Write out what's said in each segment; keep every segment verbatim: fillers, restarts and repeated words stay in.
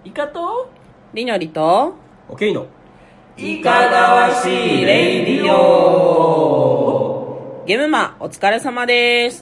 イカとりのりとオケイのいかがわしいレイディオ。 ゲームマお疲れ様です。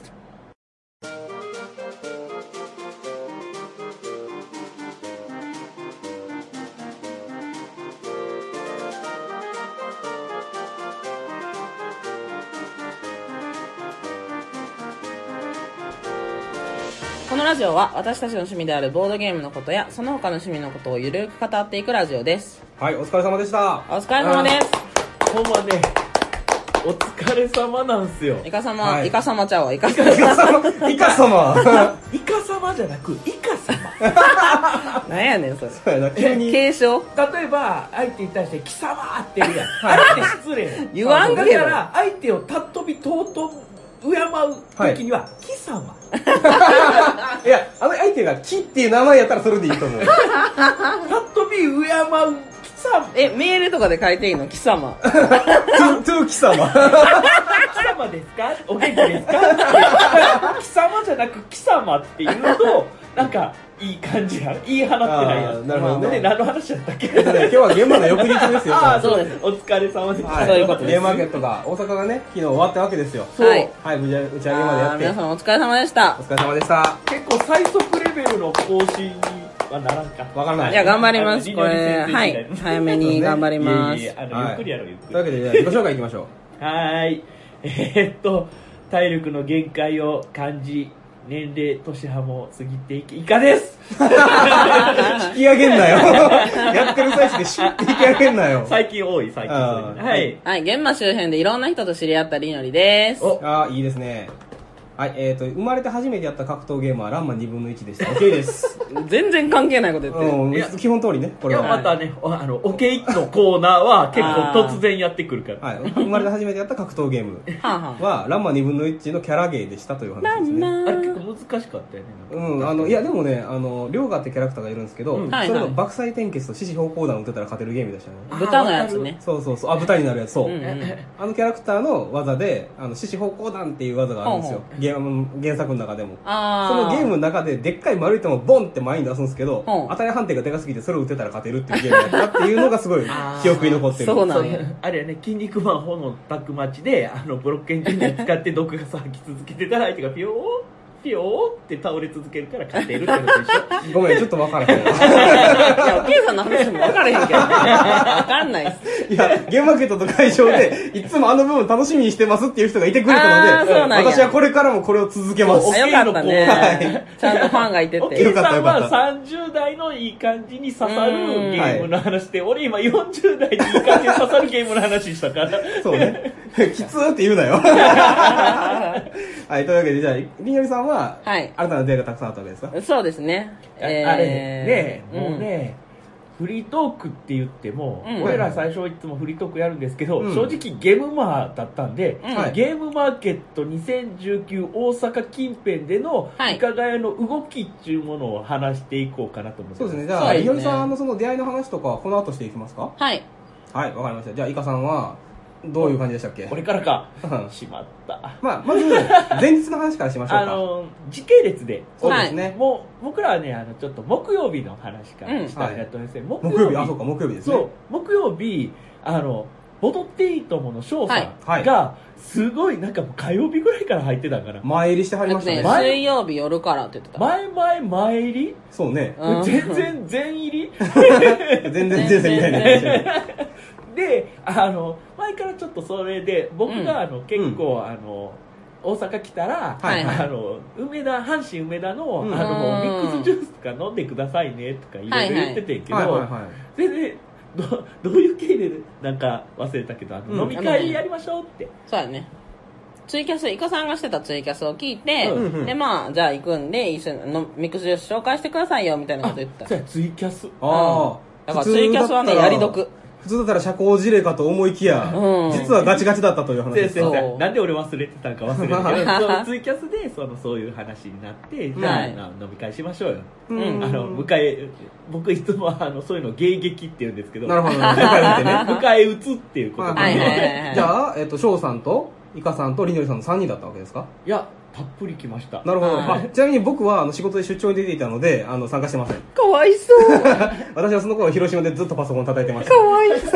このラジオは私たちの趣味であるボードゲームのことやその他の趣味のことをゆるく語っていくラジオです。 はい、お疲れ様でした。 お疲れ様です。 ほんまね、お疲れ様なんすよ。 イカ様、 はいイカ様ちゃうわ、イカ様。 イカ様イカ様イカ様じゃなくイカ様。 なんやねんそれ。 そうやな、急に継承例えば相手に対して貴様って言うやん。あれって失礼。 言わんけどだから相手を尊び尊ぶ敬う時には貴様。 いや、あの相手がキっていう名前やったらそれでいいと思う。 尊び敬う貴様。 え、メールとかで書いていいの？貴様。 トゥトゥ貴様。 貴様ですか？お元気ですか？貴様じゃなく貴様って言うとなんかいい感じやん。言い放ってないやん。 なるほどね。 で何の話やったっけ？ 今日は現場の翌日ですよ。 ああ、 そうです。 お疲れ様です。 はい、 そういうことです。 ゲームマーケットが大阪がね昨日終わったわけですよ。 そう。 はいはい、打ち上げまでやって。 皆さんお疲れ様でした。 お疲れ様でした。 結構最速レベルの更新にはならんか。 わからない。 いや頑張ります。 あのこれはい早めに頑張ります。 いやいや、あの、ゆっくりやろうゆっくり。 というわけでじゃあ自己紹介いきましょう。 はーい。えー、っと体力の限界を感じ。年齢、年派も過ぎていき、イカです。 引き上げんなよ。やってる最中でシュッて引き上げんなよ。 最近多い、最近多い。はい。 はい、現場周辺でいろんな人と知り合ったりのりです。 おあー、いいですね。はい、えーと、生まれて初めてやった格闘ゲームはランマにぶんのいちでした。OK です。 全然関係ないこと言ってる。 うん、 いや基本通りね、こいや、 れは。 またね、おあの、オケイのコーナーは結構突然やってくるから。 はい、生まれて初めてやった格闘ゲームはあはあ。 はランマにぶんのいちのキャラゲーでしたという話ですね。 あれ結構難しかったよね。 うん、あのいやでもね、あのリョウガってキャラクターがいるんですけど、 うんはいはいそれの爆砕天決と獅子方向弾を打てたら勝てるゲームでしたね。 豚のやつね。 そうそうそう、あ、豚になるやつ、そう、 うんうんあのキャラクターの技であの獅子方向弾っていう技があるんですよ、 ほうゲーム原作の中でも。 あそのゲームの中ででっかい丸い球をボンって前に出すんですけど、 うん当たり判定がでかすぎてそれを打てたら勝てるっていうゲームだったっていうのがすごい記憶に残ってる。 そうなんや。 あれやね、筋肉マン炎タックマッチで、あの、ブロックエンジニア使って毒ガス吐き続けてたら相手がピヨーピヨーって倒れ続けるから勝てるってことでしょ。 ごめん、ちょっと分からへん。 いや、おけいさんの話も分からへんけど。分かんないっす。 いや、ゲームマーケットと会場で、いつもあの部分楽しみにしてますっていう人がいてくれたので、 あーそうなんや私はこれからもこれを続けます。 あ、よかったねはい。 ちゃんとファンがいてて。 おけいよかったさんはよかったさんじゅう代のいい感じに刺さるゲームの話で、俺今よんじゅう代にいい感じに刺さるゲームの話したから。 そうね。きつーって言うなよ。はい、というわけで、じゃあ、りんよりさんは、 はい新たな出会いがたくさんあったわけですか？ そうですね。 あれね、もうね、フリートークって言っても、 うん俺ら最初いつもフリートークやるんですけど、 うん正直ゲームマーだったんで、 うんはいゲームマーケットにせんじゅうきゅう大阪近辺でのはいいかがやの動きっていうものを話していこうかなと思ってます。 そうですね。じゃあ、 そうですねりんよりさんのその出会いの話とかはこの後していきますか？ はい。 はい、わかりました。じゃあ、イカさんは、どういう感じでしたっけ？ これからかうんしまったまあ、まず、前日の話からしましょうか。 あの時系列でそうですね。 もう僕らはねあのちょっと木曜日の話からしたいなと思いますね、 木曜日、あ、そうか、木曜日ですね。 そう木曜日あの踊っていいともの翔さんはいがすごいなんかもう火曜日ぐらいから入ってたから前入りしてはりましたね。 前水曜日夜からって言ってた。 前前前入りそうね。 うん全然全入り全然全然いないね。 であの前からちょっとそれで僕があの、結構あの大阪来たら、 はいはいあの梅田阪神梅田の,、 うんあのうんミックスジュースとか飲んでくださいねとかいろいろ言っててんけど、 はいはいはい。 全然どどういう経緯でなんか忘れたけどあの、 うん飲み会やりましょうって、 そうやね。ツイキャス、イカさんがしてたツイキャスを聞いて、 うんうんで、まあ、じゃあ行くんで、一緒にのミックスジュース紹介してくださいよ、みたいなこと言ってた。 そうやツイキャスああ。 だからツイキャスはね、やり得。 普通だったら社交辞令かと思いきや、 うん実はガチガチだったという話です。 先そう生なんで俺忘れてたんか忘れてたけどそうツイキャスでそのそういう話になってじゃあ、 はいな飲み会しましょうよ、 うんあの迎え僕いつもあのそういうの迎撃って言うんですけどなるほど、なるほど。 迎え撃つっていうことで、 はいはいはいはいじゃあ、えっと、翔さんと、 イカさんとりのりさんのさんにんだったわけですか？ いや、たっぷり来ました。 なるほど。 はいあちなみに僕はあの仕事で出張に出ていたので、あの参加してません。 かわいそう。 私はその頃広島でずっとパソコン叩いてました。 かわいそう。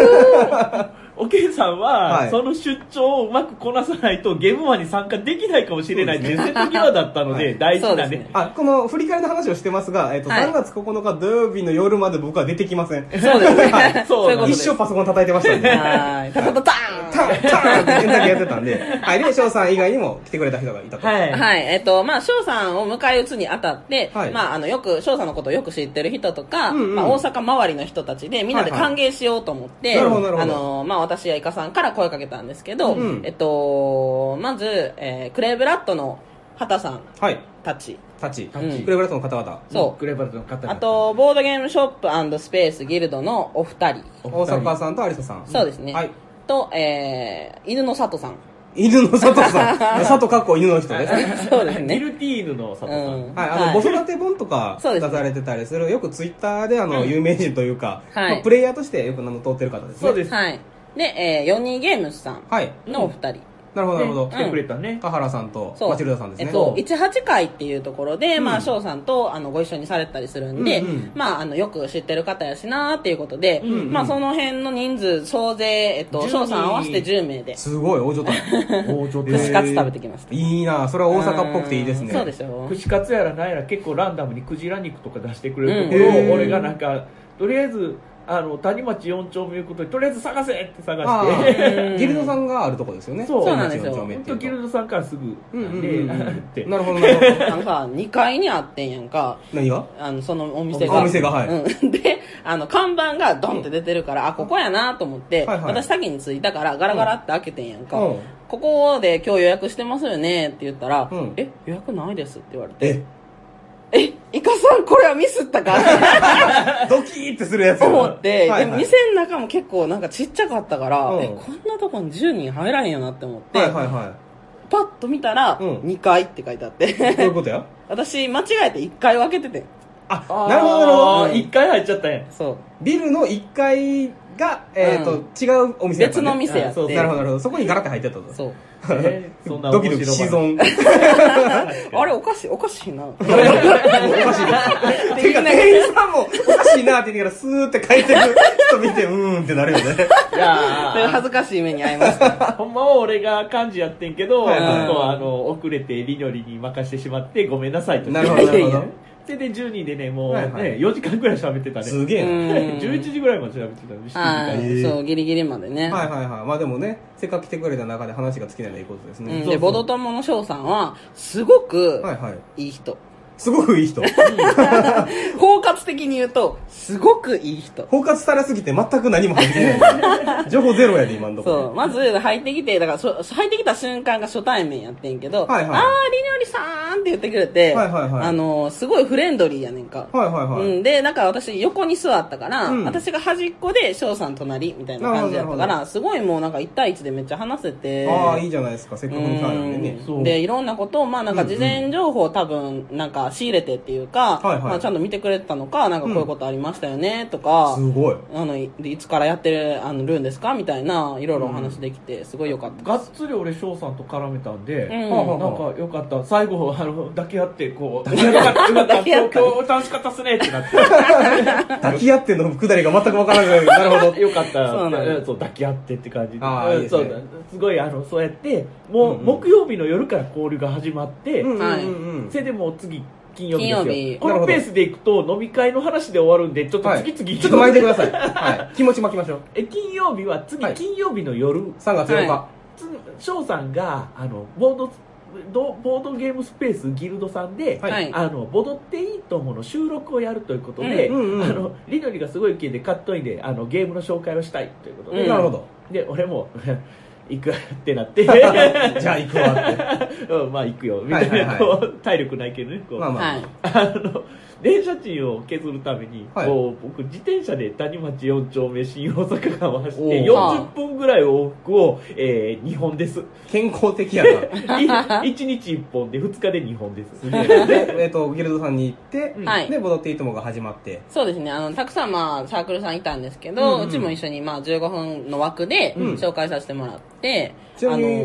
おけいさんは、 はいその出張をうまくこなさないとゲームマンに参加できないかもしれない伝説際だったので、 はい大事なねそうですね。 あ、この振り返りの話をしてますが、えっと、 はいさんがつここのか土曜日の夜まで僕は出てきません。 そうですね。 はいそういうことです。 一生パソコン叩いてましたんで。 はい。タタタタタンタンって連だけやってたんで。はい。で、翔さん以外にも来てくれた人がいたと。 はい。 はい。えっと、まあ、翔さんを迎え撃つにあたって、 はいまあ、あの、よく、翔さんのことをよく知ってる人とか、 うんうんまあ、大阪周りの人たちで、みんなで歓迎しようと思って、 はいはいなるほどなるほあどの、まあ、私やイカさんから声かけたんですけど、 うんえっと、まず、えークレイブラッドの畑さんはい。 たち、 タチ。 うんクレブラットの方々。 そうクレバルトの方々 あと、ボードゲームショップ&スペースギルドのお二人、 大阪さんと有沙さん。 そうですね。 はい。 と、えー、犬の里さん。 犬の佐藤さん。佐藤かっこ犬の人ですね。 そうですね。 ギルティーヌの佐藤さん、 うんはい、あの、子育て本とかそうですね出されてたりする、よくツイッターであの、有名人というか、 はいまあプレイヤーとしてよく名の通ってる方ですね。 そうです、 はい。で、えー、よにゲームズさんはい。 のお二人。 なるほど、なるほどね。来てくれたね、 田原さんとそうマチルダさんですね。 えっと、いちはち会っていうところで、 うんまあ、翔さんと、あの、ご一緒にされたりするんで、 うんうんまあ、あの、よく知ってる方やしなーっていうことで、 んうんまあ、その辺の人数、総勢、えっと、 じゅうにん翔さん合わせてじゅうめいで、 すごい、大所帯。 おーちょっと串カツ食べてきました。 いいなそれは大阪っぽくていいですね。 うんそうでしょ。 串カツやらなんやら結構ランダムにクジラ肉とか出してくれるところうんへーを俺がなんかとりあえずあの谷町よん丁目いうことでとりあえず探せって探あしてーギルドさんがあるとこですよね。 そうそうなんですよよん丁目っていうと本当ギルドさんからすぐなんで、 うんうんうんうんってなるほど、なるほど。 あのさ、にかいにあってんやんか。 何があの、そのお店が。 お店がはいうん。で、あの、看板がドンって出てるから、あ、ここやなと思って、 はいはい私先に着いたから、ガラガラって開けてんやんか。 うんここで今日予約してますよねって言ったら、 うんえ、予約ないですって言われて、 え、 え、イカさんこれはミスったかドキーってするやつやな思って、 はいはいでも店の中も結構なんかちっちゃかったから、 うんえ、こんなとこにじゅうにん入らへんよなって思って、 はいはいはパッと見たら、 うんにかいって書いてあって、 い。どういうことや私間違えていっかい分けててん。 あ、なるほどなるほど。 一回入っちゃったんやそう。 ビルのいっかいが、えっと、 うん違うお店やったね別の店やって。 あそうなるほどなるほど。そこにガラって入ってたと。 そう。 えーそんなドキドキし損。 あれおかしい、おかしいな。 おかしいな。てか、店員さんもおかしいなって言いながらスーって帰ってく人見て、うーんってなるよね。 いやそれ恥ずかしい目に遭いました。 ーほんまは俺が幹事やってんけど、 はいはいちょっとあの遅れてりのりに任してしまってごめんなさいとなるほどなるほど。 それでじゅうにんでねもうね、 はいはいよじかんぐらい喋ってたねすげえな。 うんじゅういちじぐらいまで喋ってたのしちじはからへーい。そう、ギリギリまでね。 はいはいはい。まあでもね、せっかく来てくれた中で話が尽きないのはいいことですね。 うん、 そうそうで、ボド友の翔さんは、すごくはいはい。 いい人。 すごくいい人。 包括的に言うと、すごくいい人。 包括されすぎて全く何も入ってない。情報ゼロやで、今のところ。 そう。まず入ってきて、だからそ、入ってきた瞬間が初対面やってんけど、 はいはいあー、りにょりさーんって言ってくれて、 はいはいはいあのー、すごいフレンドリーやねんか。 はいはいはい。 うん、で、なんか私横に座ったから、 うん私が端っこで翔さん隣みたいな感じやったかなるほどなるら、すごいもうなんかいち対いちでめっちゃ話せて。 ああ、いいじゃないですか。せっかくの機会なんでね。 そうで、いろんなことを、まあなんか事前情報を多分、なんか仕入れてっていうか、 はいはいまあちゃんと見てくれてたのか、なんかこういうことありましたよね、とか、 すごい。 あの、いいつからやってる、あの、るんですかみたいな、いろいろお話できて、すごい良かったがっです。 つり俺翔さんと絡めたんで、 うんはあはあなんかよかった最後あの抱き合ってこうよかったよかった抱き合った今日今日楽しかったっすねってなって抱き合ってのくだりが全くわからない。なるほど。 よかったそうなんだうんそう抱き合ってって感じであーいいですねそうだすごいあのそうやってもう、 うんうん木曜日の夜から交流が始まって、 うんうんはいうんそれでもう次金曜日ですよ金曜日このペースでいくと飲み会の話で終わるんでちょっとはい。 次々、 ちょっと巻いてください。はい。気持ち巻きましょう。 え金曜日は次、 はい金曜日の夜さんがつようかは。 つ翔さんがあのボードドボードゲームスペースギルドさんで、 はいはい。 あのボドっていいと思うの収録をやるということで、 うんうんうんあのりのりがすごい気でカットインであのゲームの紹介をしたいということで、 うんなるほど。 で俺も行くってなってじゃあ行くわって。 うんまあ行くよみたいな、 はいはいはいこう体力ないけどねこう、 まあまあ。 はい。 あの電車賃を削るために、 はいこう僕自転車で谷町よん丁目新大阪間を走っておーよんじゅっぷんぐらい往復を、えー、にほんです健康的やな。 いちにちいっぽんでふつかでにほんですで、えっと、ギルドさんに行って、 うんはいで、ボドっていいともが始まって。 そうですね。あの、たくさんまあ、サークルさんいたんですけど、 うんうんうちも一緒にまあ、じゅうごふんの枠でうん紹介させてもらって、あちなみにのー、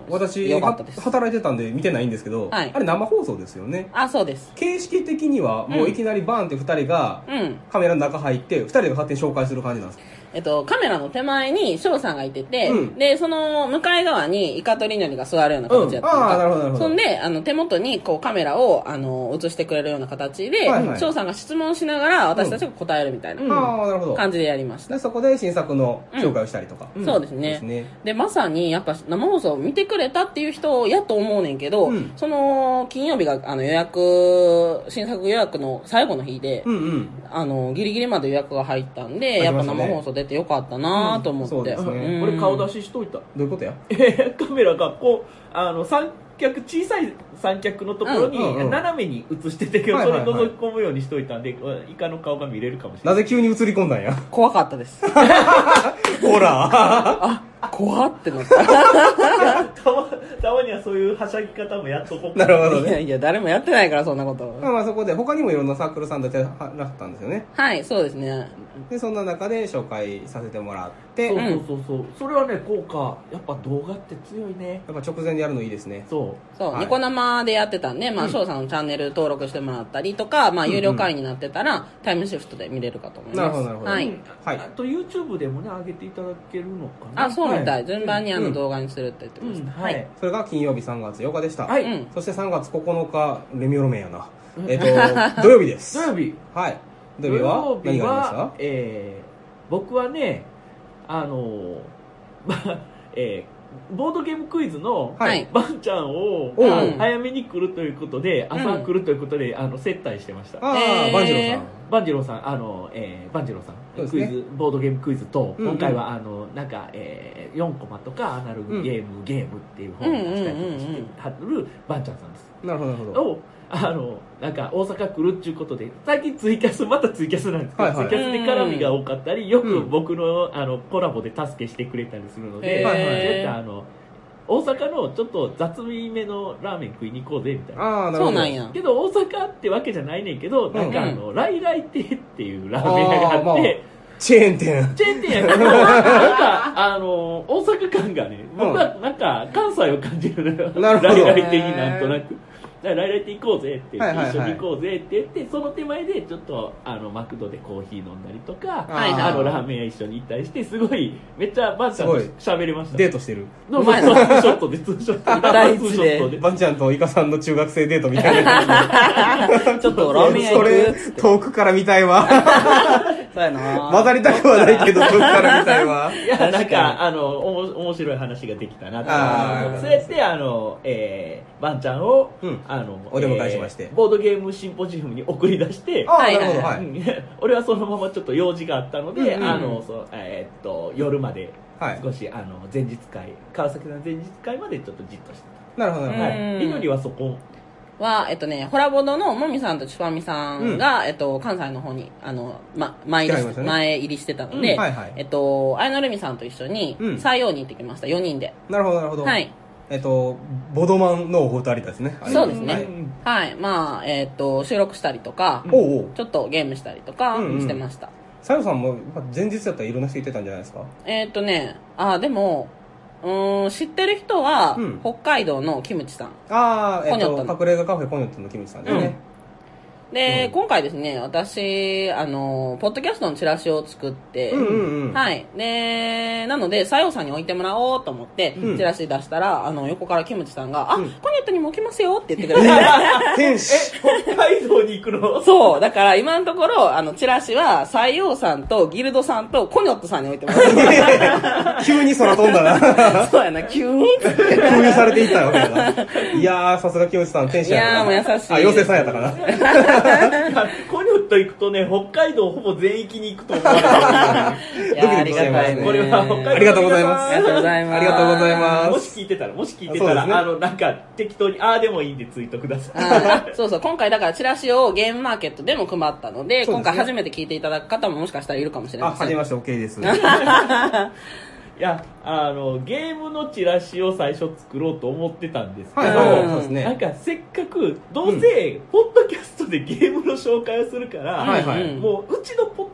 私よかったです。 働いてたんで見てないんですけど、 はい、 あれ生放送ですよね。 あ、そうです。 形式的にはもういきなりバーンってふたりがカメラの中入ってふたりが勝手に紹介する感じなんですか？ えっと、カメラの手前に翔さんがいてて、 うん、 で、その向かい側にイカとリノリが座るような形やったのか、うん、 ああ、なるほど、なるほど。 そんで、あの、手元にこうカメラを、あの、映してくれるような形で、はいはい、翔さんが質問しながら私たちが答えるみたいな感じでやりました。 うん、でそこで新作の紹介をしたりとか。 うん、そうですね。ですね。で、まさに、やっぱ生放送を見てくれたっていう人やと思うねんけど、うん、その、金曜日があの予約、新作予約の最後の日で、うんうん、あの、ギリギリまで予約が入ったんで、ね、やっぱ生放送出てよかったななと思って、うん、そうですね、俺顔出ししといた。 どういうことや？ えカメラがこうあの三脚小さい三脚のところに斜めに映しててけど、それ覗き込むようにしといたんで、イカの顔が見れるかもしれない。 なぜ急に映り込んだんや？ 怖かったです。 ほらあ、怖ってなった。 たまたまにはそういうはしゃぎ方もやっとこう。 なるほどね。 いやいや、誰もやってないからそんなこと。 まあまあそこで他にもいろんなサークルさんとやってらったんですよね。 はい、そうですね。 でそんな中で紹介させてもらって、 そうそうそうそう、それはね効果やっぱ動画って強いね。 やっぱ直前でやるのいいですね。 そうそう、はい、ニコ生でやってたんで、まあ翔、うん、さんのチャンネル登録してもらったりとか、まあ有料会員になってたら、うんうん、タイムシフトで見れるかと思います。 なるほどなるほど。 はい。 はい、 あと YouTube でもね上げていただけるのかな。 あ、そうみたい。はい、順番にあの動画にするって言ってました。うんうん、 はい。それが金曜日さんがつようかでした。 はい。 そしてさんがつここのかレミオロメンやな。えっと土曜日です。 土曜日。 はい。土曜日は何がありました？ えー僕はね、あのー、まあ、えー、ボードゲームクイズのバンちゃんを早めに来るということで、うん、朝来るということで、あの接待してました。 ああ、バンジローさん。 バンジローさん、あの、えー、バンジローさん、ね、クイズ、ボードゲームクイズと、うんうん、今回は、あの、なんか、えー、よんコマとかアナログゲーム、うん、ゲームっていう本を出したりとかしてはるバンちゃんさんです。 なるほど、なるほど。 をあのなんか大阪来るっていうことで最近ツイキャスまたツイキャスなんですけど、はいはい、ツイキャスで絡みが多かったりよく僕の、うん、あのコラボで助けしてくれたりするので、はいはい、そういったあの大阪のちょっと雑味めのラーメン食いに行こうぜみたいな。 あ、なるほど。そうなんや。 けど大阪ってわけじゃないねんけど、なんかあの、うん、ライライ亭っていうラーメン屋があって、まあ、 チェーン店チェーン店やけどなんかあの大阪感がね僕はなんか関西を感じるのよ。 なるほど。 ライライ亭になんとなく。ライライ亭行こうぜって言って、はいはいはい、一緒に行こうぜって言ってその手前でちょっとあのマクドでコーヒー飲んだりとか、はいはい、あのラーメン屋一緒に行ったりしてすごいめっちゃバンちゃんと喋れました。 デートしてるの前のツーショットでツーショットで第一でバンちゃんとイカさんの中学生デートみたいなちょっとラーメン屋行く。それ遠くから見たいわ。 そうやな。 混ざりたくはないけど遠くから見たいわ。 いやなんかあのおも面白い話ができたなと。そうやってあの、えー、バンちゃんを、うん、あのお出迎えしまして、 えー、ボードゲームシンポジウムに送り出して、 あ、はい、なるほど、はい、 俺はそのままちょっと用事があったので、うんうん、あのそえー、っと夜まで少し、はい、あの前日会川崎の前日会までちょっとじっとしてた。なるほど、なるほど。 はい、りのりはそこは、えっとね、ホラボドのもみさんとちぱみさんが、うん、えっと、関西の方に、あの、ま、前入りし、ね、前入りしてたので、うんはいはい、えっと、あやのるみさんと一緒に、採用に行ってきました、よにんで。 なるほど、なるほど。 はい。 えっと、ボドマンのお二人ですね。 そうですね。はい。はい、まあ、えっと、収録したりとか、うん、ちょっとゲームしたりとかしてました。 さよさんも前日だったらいろんな人いてたんじゃないですか？ えっとね、あ、でも、うん、知ってる人は、うん、北海道のキムチさん。 ああ、えっと、隠れ家カフェコニョットのキムチさんですね。 うん、で、うん、今回ですね、私、あの、ポッドキャストのチラシを作って、 うんうんうん、 はい。で、なので、さよさんに置いてもらおうと思って、うん、チラシ出したら、あの、横からキムチさんが、うん、あ、コニョットにも置きますよって言ってくれて。 天使。 え、北海道に行くの？ そう。だから、今のところ、あの、チラシは、西洋さんとギルドさんとコニョットさんに置いてもらう。急に空飛んだな。 そうやな、急に。 空輸されていったわけだな。いやー、さすがキムチさん、天使やな。 いやー、もう優しい。 あ、妖精さんやったかな。 コニョット行くとね、北海道ほぼ全域に行くと思う。いやありがたいね。 これは北海道。 ありがとうございます。 ありがとうございます。 ありがとうございます。 もし聞いてたら、もし聞いてたら、ね、あの、なんか、適当に、ああでもいいんでツイートください。そうそう、今回だからチラシをゲームマーケットでも配ったので、でね、今回初めて聞いていただく方ももしかしたらいるかもしれない。 あ、初めまして、OK です。 いや、あの、ゲームのチラシを最初作ろうと思ってたんですけど、 はいそうですね、 なんかせっかく、どうせ、ポッドキャストでゲームの紹介をするから、 はいはい、 もう、うちのポッドキャスト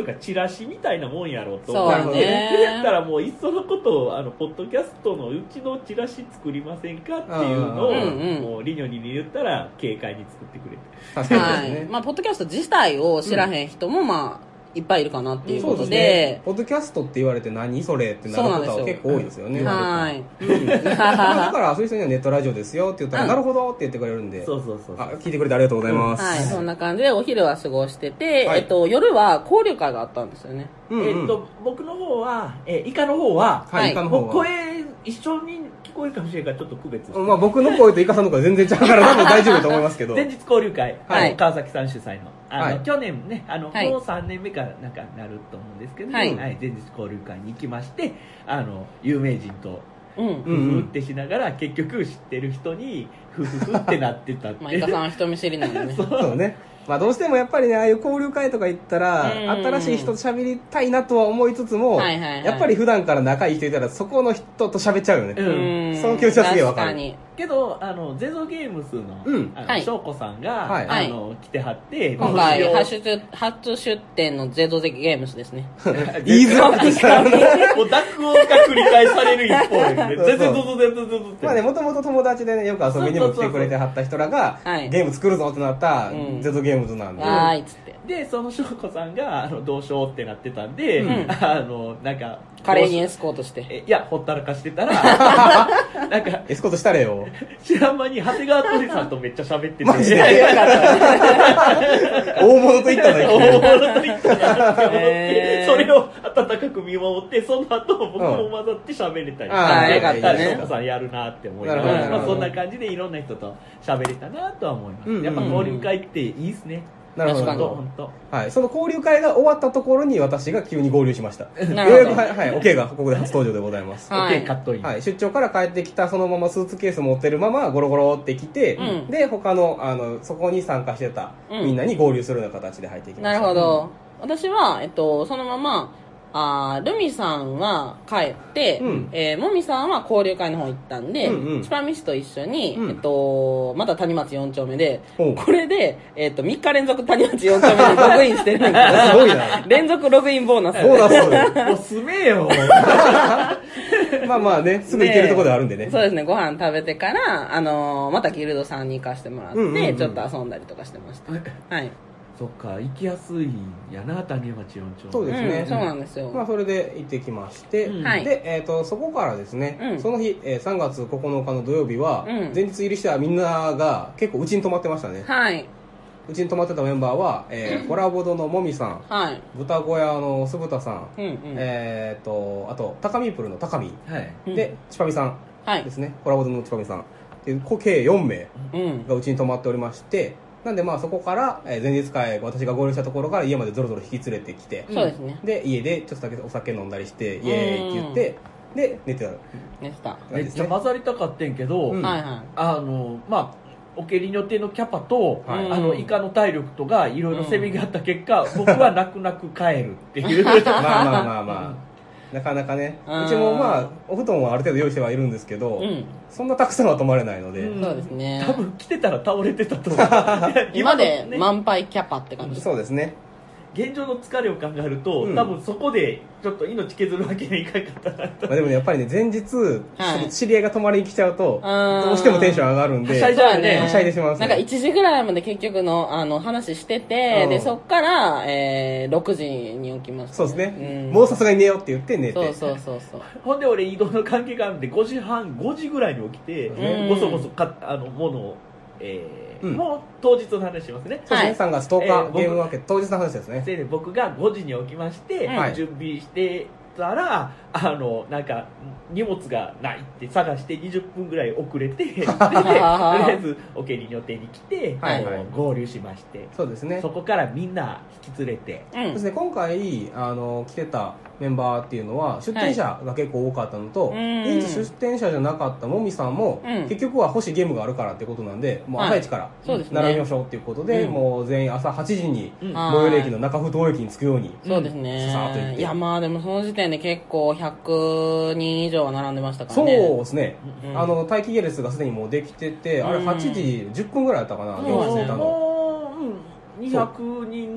かチラシみたいなもんやろうとそう思って、 ねそれやったらもういっそのことをあのポッドキャストのうちのチラシ作りませんかっていうのを、 うんうんもうリニョに言ったら軽快に作ってくれて、 確かはにですね。 い。まあ、ポッドキャスト自体を知らへん人も、まあ、いっぱいいるかなっていうそうですことで、 ね。ポッドキャストって言われて何それってなることは結構多いですよね。 はい。 うんだからそういう人にはネットラジオですよって言ったら、 うんなるほどって言ってくれるんで、 そうそうそうそうあ、聞いてくれてありがとうございます。 はい、そんな感じでお昼は過ごしてて、 はいえっと、夜は交流会があったんですよね。 うんうんえっと僕の方は、えーイカの方は、 はい、 はいイカの方は。 もう声一緒に聞こえるかもしれないからちょっと区別して、 まあ僕の声とイカさんの声全然ちゃうから多分大丈夫だと思いますけど。 前日交流会、 はいあの川崎さん主催のあの、 はい去年ねあの、 はいもうさんねんめからなんかなると思うんですけど、 はい前日交流会に行きましてあの有名人とうん。 フフってしながら、結局知ってる人にフフフってなってたってまあ、イカさんは人見知りなんでね。 そうね。まあどうしてもやっぱりね、ああいう交流会とか行ったら、 うん新しい人と喋りたいなとは思いつつも、 はいはいはいやっぱり普段から仲いい人いたら、そこの人と喋っちゃうよね。 うんその気持ちはすげえわかる確かに。 けどあのゼゾゲームスの,、 うんあのはい翔子さんが、 はいあの来てはって今回、 もう初出初出店のゼドゼゲームスですね。 言いづらくしたらね。 もう濁音が繰り返される一方ですねそう全然どうぞ全然どうぞってまあね、もともと友達でね、よく遊びにも来てくれてはった人らが、 はいゲーム作るぞってなったうん、 ゼットゲームズなんで。 わーいっつって。 でその翔子さんがあのどうしようってなってたんで、 うんあのなんか華麗にエスコートして。 えいやほったらかしてたらなんかエスコートしたれよ。 知らん間に長谷川鳥さんとめっちゃ喋っててマジでよかった。 大物と言ったんだ大けど。 物と言ったなって思って、 へーそれを温かく見守ってその後僕も混ざって喋れたりうんあーよかったね翔子さんやるなって思いながら、 なるほどまあ、そんな感じでいろんな人と喋れたなとは思います、 うんうんうんやっぱ交流会っていいですねなるほど。 確かに本当はい。その交流会が終わったところに私が急に合流しました。 なるほどようやく、はい、はい、OK がここで初登場でございます。 はい OK カットイン、 はい、出張から帰ってきたそのままスーツケース持ってるままゴロゴロって来て、 うんで他のあのそこに参加してたうんみんなに合流するような形で入っていきました。 なるほど。私は、えっと、そのまま、あールミさんは帰って、 うんえーもみさんは交流会の方行ったんで、 うんうんチュパミスと一緒に、 うんえっと、また谷町よん丁目で、 ほうこれで、えっと、みっか連続谷町よん丁目でログインしてるんだけど、 すごいな。 連続ログインボーナス。 ボーナス。 もう住めよまあまあね、すぐ行けるところではあるんでね。 そうですね、ご飯食べてから、あのーまたギルドさんに行かせてもらって、 うんうんうんちょっと遊んだりとかしてました。はい。 そっか行きやすいんやな谷町四丁そうですねうん、そうなんですよ。 まあそれで行ってきまして、 うんはいで、えー、とそこからですね、 うんその日、えーさんがつここのかの土曜日は、 うん前日入りしたみんなが結構うちに泊まってましたね。 はい。 うちに泊まってたメンバーは、えーコラボドのもみさん、 はい。 豚小屋の酢豚さん、 うんうん。 えー、とあと高見プルの高見、 はいうんでちぱみさんはいで。すね、コラボドのちぱみさんで計よんめいうん。 がうちに泊まっておりまして、なんでまあそこから、えー前日会私が合流したところから家までゾロゾロ引き連れてきて、 そうですね。 で家でちょっとだけお酒飲んだりしてイエーイって言ってで寝てたでした。 めっちゃ混ざりたかってんけど、 うんはいはあのまあおけり予定のキャパと、 はいあのイカの体力とがいろいろせめぎ合った結果、僕は泣く泣く帰るっていうまあまあまあまあなかなかねうんうちもまあお布団はある程度用意してはいるんですけど、 い。うん。 そんなたくさんは泊まれないので、 うんそうですね多分来てたら倒れてたと思う今でのね満杯キャパって感じ。 そうですね現状の疲れを考えると、 うん多分そこでちょっと命削るわけにはいかなかったなとまあでもねやっぱりね前日、 はいその知り合いが泊まりに来ちゃうとうんどうしてもテンション上がるんではしゃいじゃうねはしゃいでしまいますねなんかいちじぐらいまで結局のあの話してて、 うんでそっから、えー、ろくじに起きました、 そうですね、 んもうさすがに寝ようって言って寝てそうそうそうそうほんで俺移動の関係があるんでごじはんごじぐらいに起きて、 うんごそごそかあのものを、えーうんもう当日の話しますねそうですね、 はいさんがつとおか、 えー僕ゲームマーケット当日の話ですねで僕がごじに起きまして、 はい準備してたらあのなんか荷物がないって探してにじゅっぷんぐらい遅れてでとりあえずおけり予定に来て、 はいあの合流しましてそうですねそこからみんな引き連れてうんそうですね、今回あの来てたメンバーっていうのは出店者が結構多かったのと、 うん唯一出店者じゃなかったもみさんも、 うん結局は欲しいゲームがあるからってことなんでもうはい朝一からそうですね並びましょうっていうことで、 うんもう全員朝はちじにうんはい最寄り駅の中府東駅に着くように、 そうですね、 さーっと行っていやまあでもその時点で結構ひゃくにん以上は並んでましたからそうねですね、 うんあの待機列がすでにもうできてて、あれうんはちじじゅっぷんぐらいだったかな、 うん現地着いたの、 もう、うん、にひゃくにん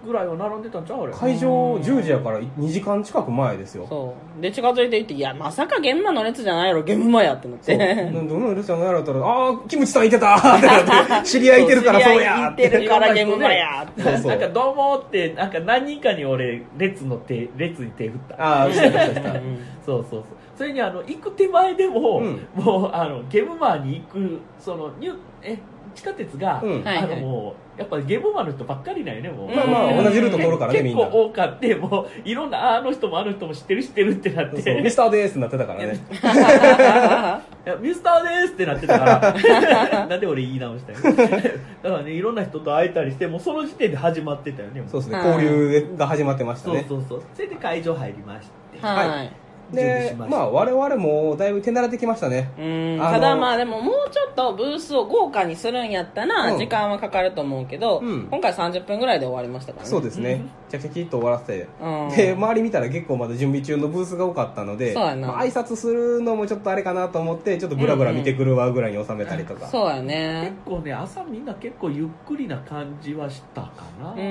ぐらいは並んでたんちゃうあれ。 会場じゅうじやからにじかん近く前ですよ。 そうで近づいていっていやまさか現場の列じゃないやろゲームマやってなってどの列じゃないやろって言ったらああキムチさんいてたってなって知り合いいてるからそうやって知り合いいてるからゲームマやってそうそうなんかどうもってなんか何人かに俺列の手列に手振った。 ああしたしたした、 そうそうそう。それにあの行く手前でも、うん、もうあのゲームマーに行くそのニュえ地下鉄が、うん、あのもうやっぱゲームマーの人ばっかりなんよねもう。 まあまあ同じルート通るからねみんな。 結構多かってもういろんなあの人もあの人も知ってる知ってるってなって。 そうそうミスターですってなってたからね。 いやミスターですってなってたからなんで俺言い直したよ。だからねいろんな人と会えたりしてもうその時点で始まってたよね。 そうですね交流が始まってましたね。 そうそうそう。それで会場入りまして。 はい。 はいでまあ我々もだいぶ手慣れてきましたね。 うんただまあでももうちょっとブースを豪華にするんやったら時間はかかると思うけど、うん、今回さんじゅっぷんぐらいで終わりましたからね。 そうですねチャキチャキっと終わらせて、うん、で周り見たら結構まだ準備中のブースが多かったので、まあ、挨拶するのもちょっとあれかなと思ってちょっとブラブラ見てくるわぐらいに収めたりとか、うんうん、 そうやね結構ね朝みんな結構ゆっくりな感じはしたかな。うん、うん、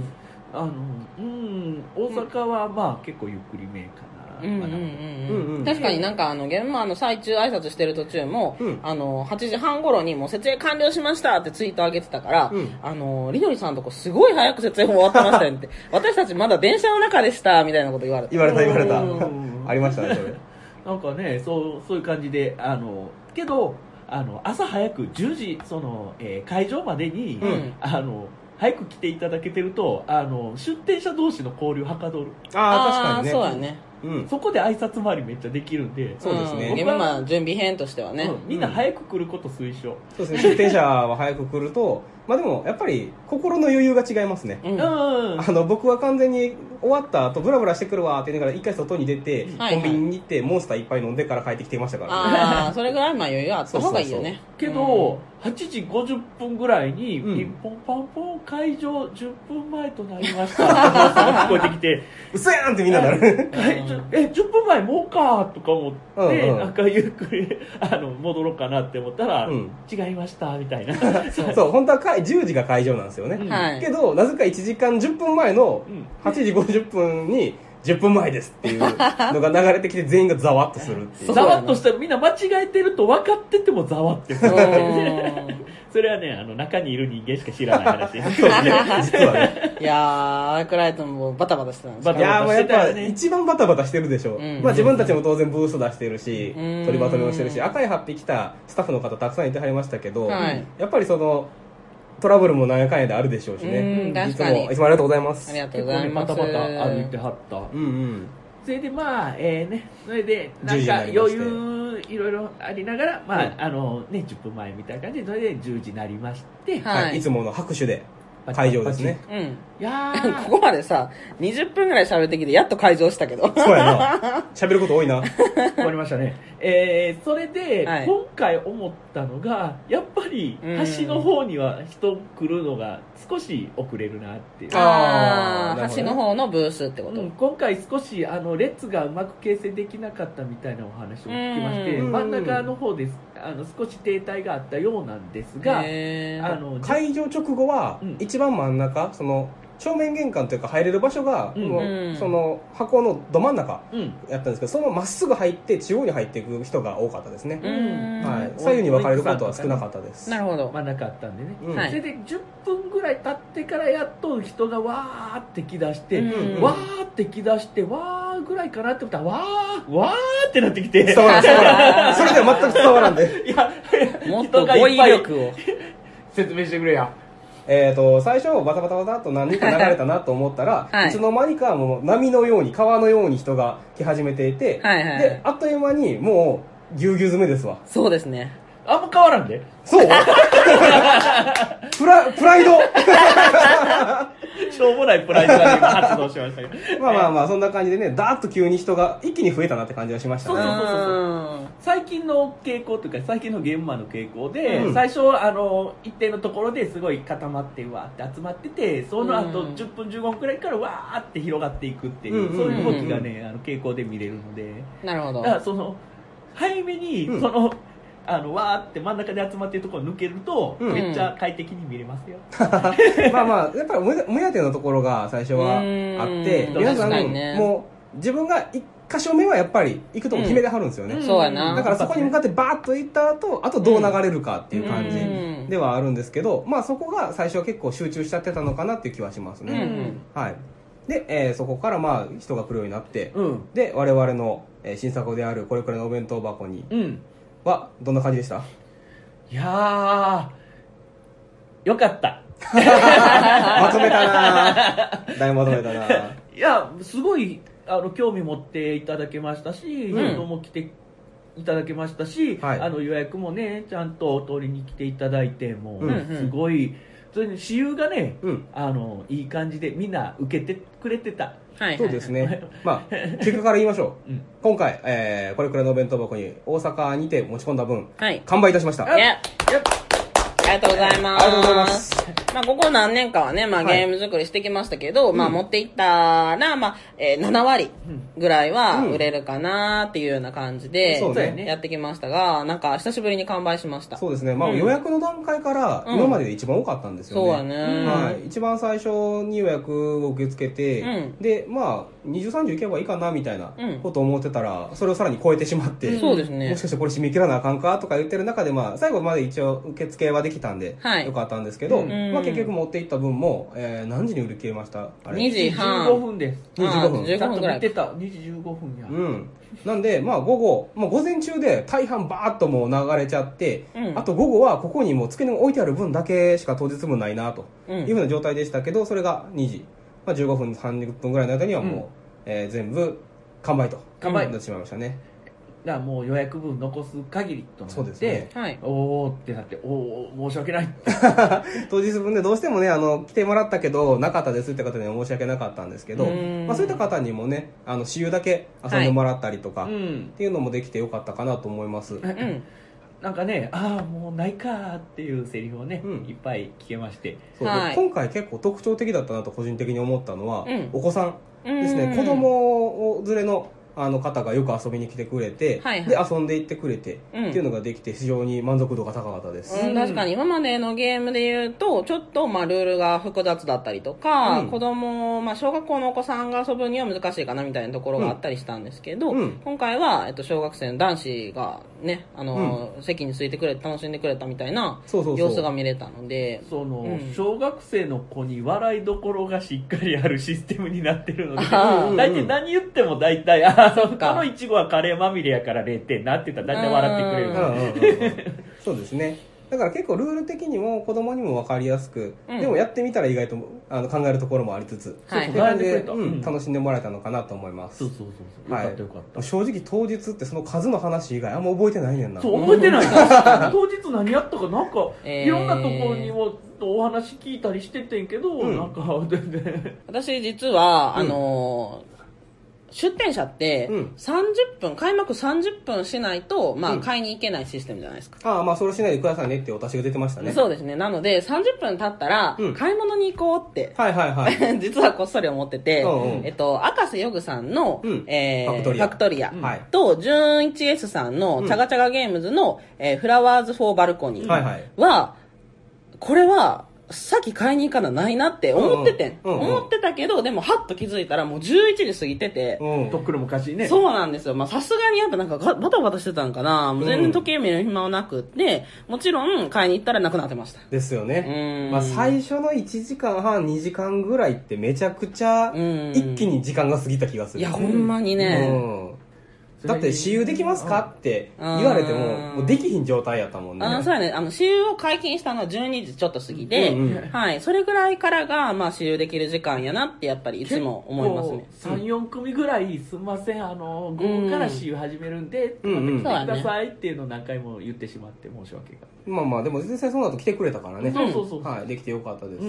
あのうん大阪はまあ結構ゆっくりめかな。 確かになんかあの現場の最中挨拶してる途中も、うん、あのはちじはん頃にもう設営完了しましたってツイート上げてたから、うん、あのりのりさんとこすごい早く設営も終わってましたよって私たちまだ電車の中でしたみたいなこと言われた言われた言われたありましたねそれなんかねそうそういう感じであのけどあの朝早くじゅうじその、えー、会場までに、うん、あの早く来ていただけてるとあの出店者同士の交流はかどる。 ああ確かにねそうやねうん、そこで挨拶回りめっちゃできるんで。 そうですね。 今まあ準備編としてはね、 うん、みんな早く来ること推奨、 うん、そうですね。出店者は早く来るとまあでもやっぱり心の余裕が違いますね、うん、あの僕は完全に終わった後ブラブラしてくるわって言いながら一回外に出て、はいはい、コンビニに行ってモンスターいっぱい飲んでから帰ってきていましたからね。 ああそれぐらいまあ余裕あった方がいいよね。 そうそうそうけど、うん、はちじごじゅっぷんぐらいに、うん、ピンポンパンポン会場じゅっぷんまえとなりました聞こえてきて嘘やんってみんななる会場えじゅっぷんまえもうかとか思って、うんうん、なんかゆっくりあの戻ろうかなって思ったら、うん、違いましたみたいなそうそう本当はじゅうじが会場なんですよね、うん、けどなぜかいちじかんじゅっぷんまえのはちじごじゅっぷんにじゅっぷんまえですっていうのが流れてきて全員がざわっとするっていうざわっとしたらみんな間違えてると分かっててもざわってするそれはねあの中にいる人間しか知らない話ですそうね実はねいやーアークライトもバタバタしてたんですか。 いやーもうやっぱ一番バタバタしてるでしょ、うん、まあ自分たちも当然ブース出してるし、うん、取りまとめをしてるし赤い貼ってきたスタッフの方たくさんいてはりましたけど、はい、やっぱりそのトラブルも何やかんやであるでしょうしね。 うん確かにいつもいつもありがとうございます。 ありがとうございます。 結構ねバタバタ歩いてはった。 うんうん。 それでまあえー、ねそれでなんか余裕いろいろありながらまあ、うん、あのねじゅっぷんまえみたいな感じでそれでじゅうじになりまして、 はいはい、いつもの拍手で会場ですね。 うん。いやここまでさにじゅっぷんぐらい喋ってきてやっと会場したけど。 そうやな。喋ること多いな。 終わりましたね。えー、それで、はい、今回思ったのがやっぱり橋の方には人来るのが少し遅れるなっていう。 ああ、橋の方のブースってこと。うん、 今回少しあの列がうまく形成できなかったみたいなお話を聞きまして、真ん中の方ですあの少し停滞があったようなんですが、あの会場直後は一番真ん中、その正面玄関というか入れる場所が、うん、その箱のど真ん中やったんですけど、そのまっすぐ入って中央に入っていく人が多かったですね、はい、左右に分かれることは少なかったです。 なるほど。 真ん中あったんでね、うん、それでじゅっぷんぐらい経ってからやっと人がわーって来だして、うん、わーって来だしてわーぐらいかなって思ったらわーわーってなってきて、 そうなんそうなんそれでは全く伝わらんでいやもっと語彙力を説明してくれや。 えー、と最初バタバタバタっと何人か流れたなと思ったら、はい、いつの間にかもう波のように川のように人が来始めていて、はいはい、であっという間にもうぎゅうぎゅう詰めですわ。 そうですね。 あんま変わらんで。 そうプラプライドしょうもないプライドが今発動しましたけどまあまあまあそんな感じでねダーッと急に人が一気に増えたなって感じがしましたね。 そうそうそうそう最近の傾向というか最近の現場の傾向で、うん、最初あの一定のところですごい固まってわーって集まっててその後じゅっぷんじゅうごふんくらいからわーって広がっていくっていう、うん、そういう動きがねあの傾向で見れるので。 なるほど。 だからその早めにその、うんあのわーって真ん中で集まってるところ抜けると、うん、めっちゃ快適に見れますよ。 まあまあやっぱり目当てのところが最初はあって皆さん、ね、もう自分が一箇所目はやっぱり行くとこ決めてはるんですよね、 うん、そうやな。 だからそこに向かってバーッと行った後あとどう流れるかっていう感じではあるんですけど、まあそこが最初は結構集中しちゃってたのかなっていう気はしますね、うん、はい。で、えー、そこからまあ人が来るようになって、うん、で我々の、えー、新作であるこれくらいのお弁当箱に、うん、はどんな感じでした？ いやーよかったまとめたな大まとめたな。 いやすごいあの興味持っていただけましたし、うん、人も来ていただけましたし、はい、あの予約もねちゃんと取りに来ていただいてもう、うん、すごいそれに私有がね、うん、あのいい感じでみんな受けてくれてた。 はい、そうですね。まあ結果から言いましょう。うん、今回、えー、これくらいのお弁当箱に大阪にて持ち込んだ分、はい、完売いたしました。 いやありがとうございます。 ありがとうございます。 まあ、ここ何年かはね、まあ、ゲーム作りしてきましたけど、はい、まあ、持っていったら、まあ、えー、ななわりぐらいは売れるかなっていうような感じで、やってきましたが、なんか、久しぶりに完売しました。 そうですね。まあ、予約の段階から、今までで一番多かったんですよね。 そうやね。 はい。一番最初に予約を受け付けて、うん、で、まあ、にじゅう、さんじゅういけばいいかな、みたいなことを思ってたら、それをさらに超えてしまって、 そうですね。 もしかしてこれ締め切らなあかんかとか言ってる中で、まあ、最後まで一応受付はできたんで、はい、よかったんですけど、うん、まあ、結局持っていった分も、えー、何時に売り切れました？あれにじはん。 じゅうごふんです。 にじゅうごふん。 じゅうごふんぐらい。 ちゃんと見てた。にじじゅうごふんや。 うん。なんで、まあ午後、まあ午前中で大半バーッともう流れちゃって、うん、あと午後はここにもう机に置いてある分だけしか当日分ないなというふうな状態でしたけど、それがにじ、まあ、じゅうごふん、さんじゅっぷんぐらいの間にはもう、うん、えー、全部完売と完売なってしまいましたね。 だからもう予約分残す限りとなって、そうですね、はい、おーってなって、おー申し訳ない当日分でどうしてもねあの来てもらったけどなかったですって方には申し訳なかったんですけど、まあ、そういった方にもねあの私有だけ遊んでもらったりとか、はい、っていうのもできてよかったかなと思います、うん、 なんかねああもうないかーっていうセリフをね、うん、いっぱい聞けまして、 そう、はい、今回結構特徴的だったなと個人的に思ったのは、うん、お子さんですね、子供連れのあの方がよく遊びに来てくれて、はいはい、で遊んでいってくれて、うん、っていうのができて非常に満足度が高かったです、 うん、確かに今までのゲームで言うとちょっとまあルールが複雑だったりとか、うん、子供、まあ、小学校のお子さんが遊ぶには難しいかなみたいなところがあったりしたんですけど、うん、今回は、えっと、小学生の男子がねあの、うん、席についてくれて楽しんでくれたみたいな様子が見れたので、 その、うん、小学生の子に笑いどころがしっかりあるシステムになってるので大体何言っても大体ああこのいちごはカレーまみれやかられいてんなって言ったら大体笑ってくれる、うんうんうん、 そうですね。だから結構ルール的にも子供にも分かりやすく、うん、でもやってみたら意外とあの考えるところもありつつ、はい、そういう感じで、うん、楽しんでもらえたのかなと思います。 そうそうそうそう、はい、よかったよかった。 正直当日ってその数の話以外あんま覚えてないねんな。 そう覚えてない当日何やったかなんか、えー、いろんなところにもお話聞いたりしててんけど、うん、なんか全然私実は、うん、あのー出店者ってさんじゅっぷん、うん、開幕さんじゅっぷんしないと、まあ、買いに行けないシステムじゃないですか、 うん、ああまあそれしないでくださいねってお達しが出てましたね。 そうですね。なのでさんじゅっぷん経ったら、うん、買い物に行こうって、 はいはいはい、 実はこっそり思ってて、うんうん、えっと、赤瀬ヨグさんの、うんえー、ファクトリア、ファクトリア、うん、と、じゅんいちエス さんの、チャガチャガゲームズの、えー、フラワーズ・フォー・バルコニーは、はいはい、これは、さっき買いに行かなないなって思ってて、うんうん、思ってたけど、でもハッと気づいたらもうじゅういちじ過ぎてて、 うん、とっくの昔ね。 そうなんですよ。まあさすがにやっぱなんかバタバタしてたんかな、もう全然時計見る暇はなくって、もちろん買いに行ったらなくなってました。 ですよね。まあ最初のいちじかんはん、にじかんぐらいってめちゃくちゃ一気に時間が過ぎた気がする。 いや、ほんまにね。 うんだって私有できますかって言われてももうできひん状態やったもんね。 あそうやね。あの私有を解禁したのはじゅうにじちょっと過ぎて、うんうん、はい、それぐらいからがまあ私有できる時間やなってやっぱりいつも思いますね。 さん、よん組ぐらいすみませんあの午後から私有始めるんで、うん、また来てくださいっていうのを何回も言ってしまって申し訳が。 まあまあでも実際その後来てくれたからね。 そうそうそう、 はい、できてよかったです。うん、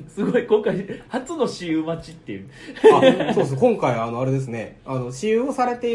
すごい今回初の私有待ちっていう。 あ、そうです。今回あのあれですね。あの私有をされている方が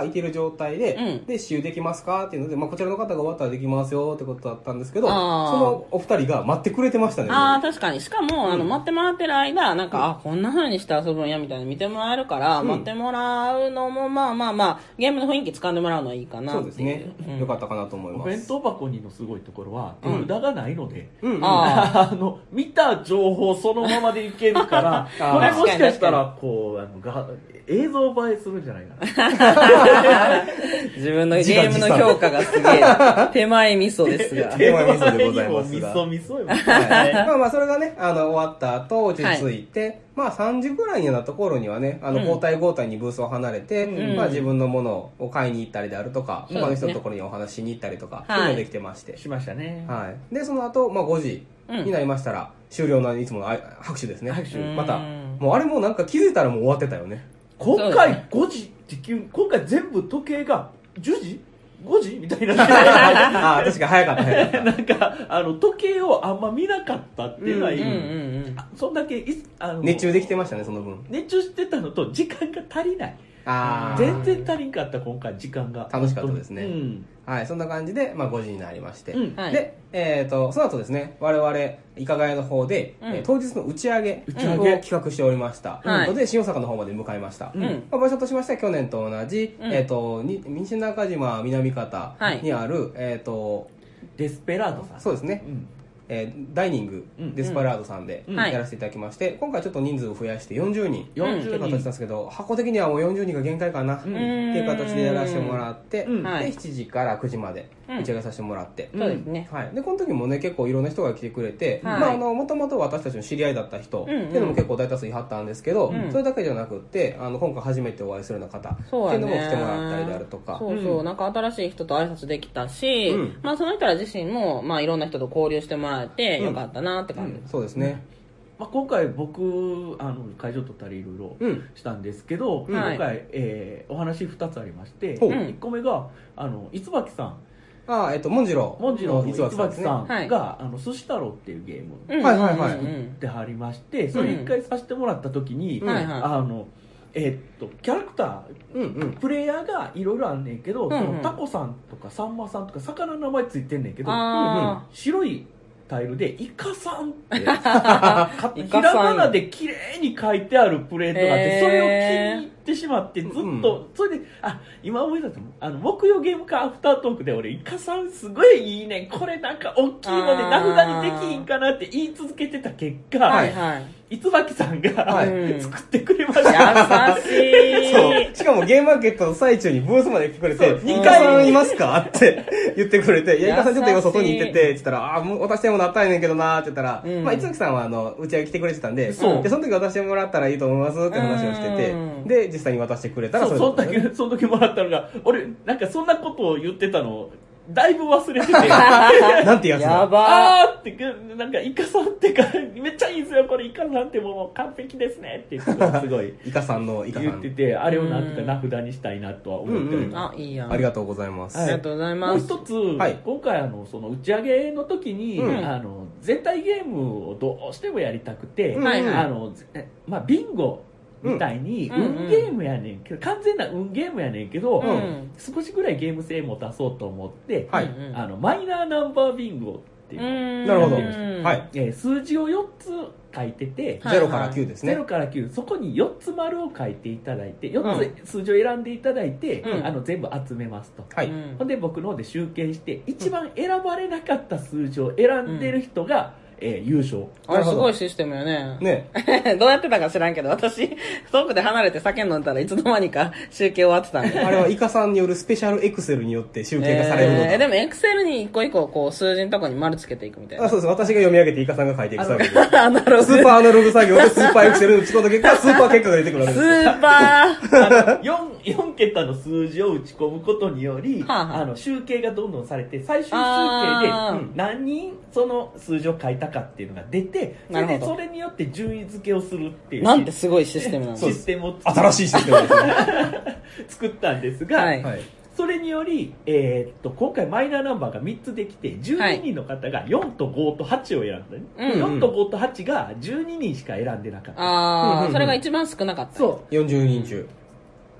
いてる状態で、うん、で、使用できますかっていうので、まあ、こちらの方が終わったらできますよってことだったんですけど、そのお二人が待ってくれてましたね。 ああ、確かに。しかも、うん、あの、待ってもらってる間、なんか、うん、あ、こんな風にして遊ぶんや、みたいな見てもらえるから、うん、待ってもらうのも、まあまあまあ、ゲームの雰囲気掴んでもらうのはいいかなっていう。 そうですね。うん、よかったかなと思います。 お弁当箱にのすごいところは、手札がないので、うんうん、あの、見た情報そのままでいけるから、これもしかしたら、こう、あの、が、映像映えするんじゃないかな。 自分のゲームの評価がすげえ、手前味噌ですが。 手前味噌でございますが。 味噌味噌よ。 はい、まあまあ、それがね、あの、終わった後、落ち着いて、はい、まあさんじぐらいになった頃にはね、あの、交代交代にブースを離れて、うん、まあ自分のものを買いに行ったりであるとか、他の人のところにお話しに行ったりとか、そういうのできてまして。 しましたね。 はい。で、その後、まあごじになりましたら、終了のいつもの拍手ですね。 拍手。 また、もうあれもなんか気づいたらもう終わってたよね。 今回ごじって急に、今回全部時計がじゅうじごじみたいな。 ああ、確か早かった早かった。 なんか、あの、時計をあんま見なかったっていうのは、うんうんうん、そんだけいあの、熱中できてましたね、その分。 熱中してたのと、時間が足りない。あ全然足りんかった、今回、時間が。 楽しかったですね。うん、はい、そんな感じで、まあごじになりまして。うん、で、えっ、ー、と、その後ですね、我々、いかがやの方で、うん、当日の打ち上げを企画しておりました。ということで、新大阪の方まで向かいました。うん、まあ、場所としましては、去年と同じ、うん、えっ、ー、と、西中島南方にある、はい、えっ、ー、と、 デスペラードさん。 そうですね。うんえー、ダイニング、うん、デスパラードさんでやらせていただきまして、うん、今回ちょっと人数を増やしてよんじゅうにんっていう形なんですけど、箱的にはもうよんじゅうにんが限界かなっていう形でやらせてもらって、うん、でしちじからくじまで打ち上げさせてもらって、 うん、そうですね、 はい、でこの時もね結構いろんな人が来てくれて、はい、まああのもともと私たちの知り合いだった人っていうのも結構大多数いはったんですけど、うん、それだけじゃなくってあの今回初めてお会いするような方っていうのも来てもらったりであるとか、 そうそう、なんか新しい人と挨拶できたし、うん、まあその人ら自身もまあいろんな人と交流してもらえてよかったなって感じ、 うん、そうですね、 まあ、今回僕あの会場取ったりいろいろしたんですけど、うん、今回、はい、えー、お話ふたつありまして、うん、いっこめがあのいつばきさんああ、えっと、モンジロー。 モンジローのいつばきさんが、ね、はい、あの、寿司太郎っていうゲームはいはいはい。 作ってはりまして、それ一回させてもらった時に、うん、あの、えー、っと、キャラクター、うんうん、プレイヤーがいろいろあんねんけど、うんうん、そのタコさんとかサンマさんとか魚の名前ついてんねんけど、うんうん、白いタイルでイカさんってひらがなで綺麗に書いてあるプレートがあって、それを気に入ってしまってずっと、うん、それであ今思い出したあの木曜ゲームカアフタートークで俺イカさんすごいいいねこれなんか大きいので名札にできひんかなって言い続けてた結果、はいはい、いつばきさんが、はい、作ってくれました。 優しい。 そう。しかもゲームマーケットの最中にブースまで来てくれて、イカさんいますかって言ってくれて、いや、イカさんちょっと今外に行ってて、って言ったら、あ、もう渡してもらったんやねんけどなーって言ったら、うん、まあ、いつばきさんはあの、打ち上げ来てくれてたんで、そう。で、その時渡してもらったらいいと思いますって話をしてて、で、実際に渡してくれたらそれ、ね、そう、その時、その時もらったのが、俺、なんかそんなことを言ってたの、だいぶ忘れてて。 なんてやつだやばー。 あーって、なんか、イカさんってか、めっちゃいいですよ、これイカさんってもう完璧ですねって言って、すごい。 イカさんのイカさん。 言ってて、あれをなんとか名札にしたいなとは思っております。 あ、いいやん。 ありがとうございます。 ありがとうございます。 もう一つ、はい、今回あの、その打ち上げの時に、うん、あの、全体ゲームをどうしてもやりたくて、うん、あの、まあ、ビンゴ、みたいに、運ゲームやねんけど、完全な運ゲームやねんけど、うん、少しぐらいゲーム性も出そうと思って、はい、あのマイナーナンバービンゴっていうなるほど、はいえー、数字をよっつ書いてて、 ゼロからきゅうですね。 ゼロからきゅう、そこによっつ丸を書いていただいて、よっつ数字を選んでいただいて、うん、あの全部集めますと。はい、ほんで僕の方で集計して、一番選ばれなかった数字を選んでる人が、えー、優勝。 あれすごいシステムよね。ねどうやってたか知らんけど、私、遠くで離れて酒飲んだらいつの間にか集計終わってたんで。 あれはイカさんによるスペシャルエクセルによって集計がされるのか、 えー、でもエクセルに一個一個こう数字のとこに丸つけていくみたいな。 あ、そうです。私が読み上げてイカさんが書いていく作業。 アナログ。 スーパーアナログ作業でスーパーエクセルに打ち込んだ結果、スーパー結果が出てくるわけです。 スーパー 4, よん桁の数字を打ち込むことにより、はあはあ、あの集計がどんどんされて、最終集計で何人その数字を書いたかっていうのが出て、それでそれによって順位付けをするっていうなんてすごいシステムなんですシステムを新しいシステムですね作ったんですが、はい、それにより、えー、っと今回マイナーナンバーがみっつできてじゅうににんの方がよんとごとはちを選んだ、ね、はい、よんとごとはちがじゅうににんしか選んでなかった。 ああ、うんうんうん、それが一番少なかった。 そうよんじゅうにん中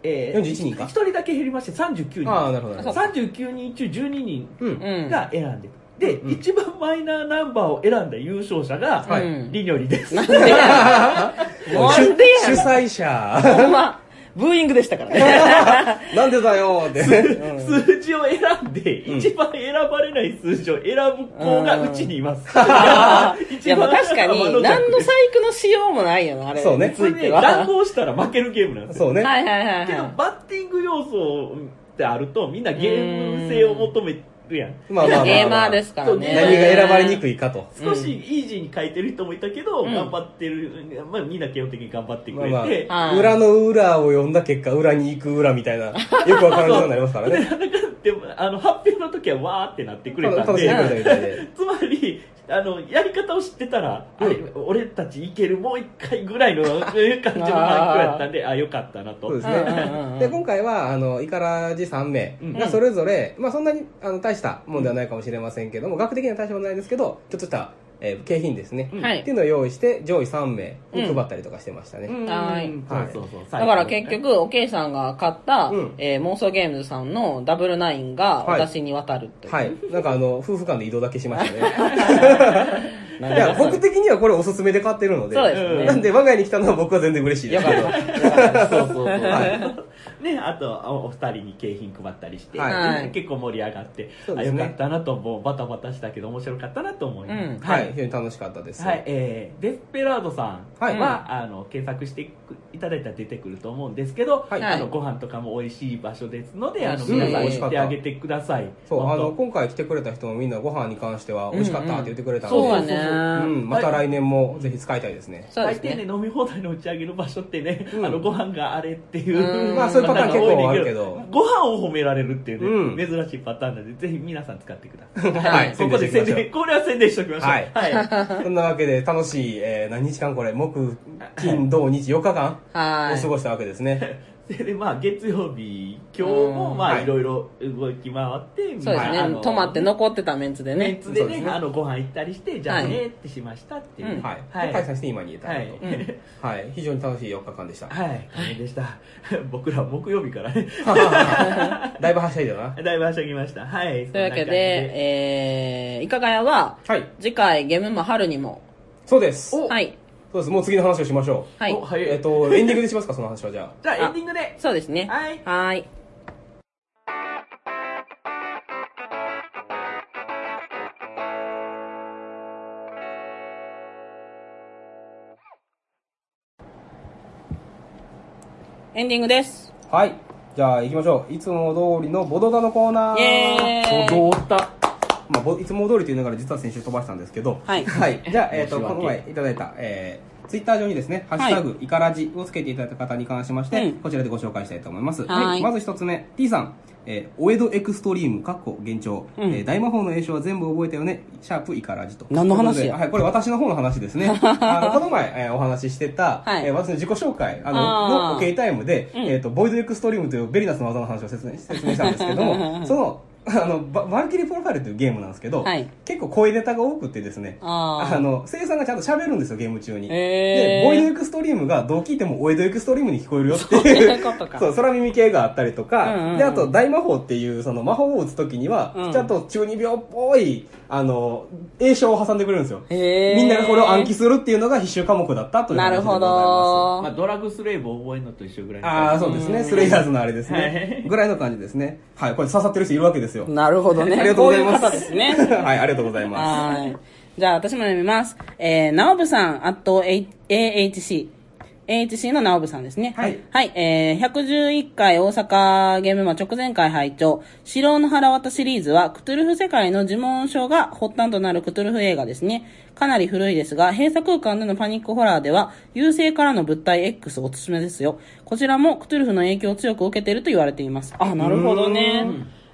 えー、 よんじゅういちにんかひとりだけ減りましてさんじゅうきゅうにん。 ああ、なるほど。 さんじゅうきゅうにん中じゅうににんが選んで、で、うん、一番マイナーナンバーを選んだ優勝者が、はい、リニョリです。 なんでや主催者。 ほんま、ブーイングでしたからね。 なんでだよって。 数字を選んで、一番選ばれない数字を選ぶ子がうちにいます。 いや、まあ確かに、何の細工のしようもないよな、あれ。 そうね。 ついては。談合したら負けるゲームなんですよ。 そうね。 はいはいはい。 けど、バッティング要素ってあると、みんなゲーム性を求めて、やんまあまあまあ、ゲーマーですからね。 何が選ばれにくいかと。 少しイージーに書いてる人もいたけど、うん、頑張ってる、まあみんな基本的に頑張ってくれて。 まあまあ、裏の裏を読んだ結果、裏に行く裏みたいな、よくわからないようになりますからね。 でも、あの、発表の時はわーってなってくれたんで。 楽しんでくれたみたいで。 つまり、あの、やり方を知ってたら、うん、あれ、俺たちいける、もう一回ぐらいの感じの環境やったんで、あ、よかったなと。 そうですね。で、今回は、あの、イカラジさんめいがそれぞれ、うん、まあそんなに、あの、大したもんではないかもしれませんけども、学的には大したもんないですけど、ちょっとした、えー、景品ですね、はい、っていうのを用意して上位さんめいに配ったりとかしてましたね、 うん、はい、 はい、そうそうそう。 だから結局おけいさんが買った、うん、えー、妄想ゲームズさんのダブルナインが私に渡るっていう、 はい、はい、なんかあの夫婦間で移動だけしましたねいや僕的にはこれおすすめで買ってるので、 そうですね、 なんで我が家に来たのは僕は全然嬉しいですけどそうそうそう、はいね、あとお二人に景品配ったりして、はい、結構盛り上がって、ね、あよかったなと、もうバタバタしたけど面白かったなと思います、うん、 はい、非常に楽しかったです、 はい、えー、デスペラードさんは、はい、あの検索していただいたら出てくると思うんですけど、はい、あのご飯とかも美味しい場所ですので、あの皆さん行ってあげてください。 そうあの今回来てくれた人もみんなご飯に関しては美味しかったって言ってくれたので、 そうね、 うん、また来年もぜひ使いたいですね。 大抵ね飲み放題の打ち上げの場所ってね、うん、あのご飯があれっていう、 うん、まあそういうパターン結構あるけど、 ご飯を褒められるっていうね、うん、珍しいパターンなのでぜひ皆さん使ってください。 はい、 ここで宣伝、これは宣伝しておきましょう。はい、 はい、そんなわけで楽しい、えー、何日間これ木金土日よっかかんを過ごしたわけですね。 でまあ月曜日今日もまあいろいろ動き回って、 そうですね、泊まって残ってたメンツでね、 メンツでね、あのご飯行ったりしてじゃあねってしましたっていう、 はい、解散して今に至ると、はい、非常に楽しいよっかかんでした。 はい、大変でした。僕ら木曜日からねだいぶはしゃいだな。 だいぶはしゃぎました。はい。 というわけで、えー、いかがやは次回ゲームマ春にも、 そうです。 はい。 そうです。もう次の話をしましょう。はい。 はい、えっと、エンディングでしますか、その話は。じゃあ。 じゃあ、エンディングで。 そうですね。 はい。 はい。エンディングです。 はい。じゃあ、行きましょう。いつも通りのボドダのコーナー。 イェーイ。 ボドダ。 まあ、いつも通りと言いながら実は先週飛ばしたんですけど、 はい。 はい。じゃあ、えっと、この前いただいた、えー、ツイッター上にですね、ハッシュタグ、イカラジをつけていただいた方に関しまして、こちらでご紹介したいと思います。はい。まず一つ目、T さん、えー、お江戸エクストリーム、かっこ幻聴、うん、えー、大魔法の栄唱は全部覚えたよね、シャープイカラジと。 何の話や？ はい、これ私の方の話ですね。あの、この前、えー、お話ししてた、はい、えー、私の自己紹介、あの、の、オケイタイムで、うん、えっと、ボイドエクストリームというベリナスの技の話を説明、説明したんですけども、その、あの、ババルキリープロファイルというゲームなんですけど、はい、結構声ネタが多くてですね、あ, あの、声優さんがちゃんと喋るんですよ、ゲーム中に。で、ボイドエクストリームがどう聞いてもお江戸エクストリームに聞こえるよっていう、そう、空耳系があったりとか、うんうん、で、あと大魔法っていう、その魔法を打つときには、うん、ちゃんと中二病っぽい、あの、詠唱を挟んでくれるんですよ。みんながこれを暗記するっていうのが必修科目だったという話でございます。なるほど。 まあ、ドラグスレイブを覚えるのと一緒ぐらいの。 ああ、そうですね。スレイヤーズのあれですね。はい、ぐらいの感じですね。はい、これ刺さってる人いるわけですよ。 なるほどね。 ありがとうございます。 こういう方ですね。 はい、ありがとうございます。 はい。じゃあ、私も読みます。えー、なおぶさん、あと エーエイチシー。エーエイチシー のなおぶさんですね。 はい。 はい。えー、ひゃくじゅういっかい大阪ゲームマ直前会拝聴城の腹渡シリーズは、クトゥルフ世界の呪文書が発端となるクトゥルフ映画ですね。かなり古いですが、閉鎖空間でのパニックホラーでは、優勢からの物体 X おすすめですよ。こちらもクトゥルフの影響を強く受けていると言われています。あ、なるほどね。